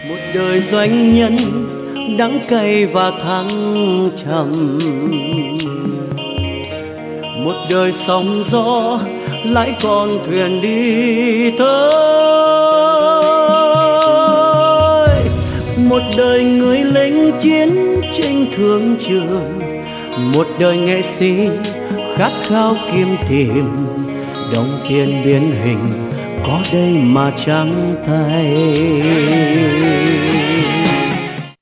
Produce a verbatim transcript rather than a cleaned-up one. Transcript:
Một đời doanh nhân đắng cay và thăng trầm, một đời sóng gió lái con thuyền đi tới, một đời người lính chiến tranh thương trường, một đời nghệ sĩ khát khao kiếm tìm đồng tiền biến hình có đây mà trắng tay.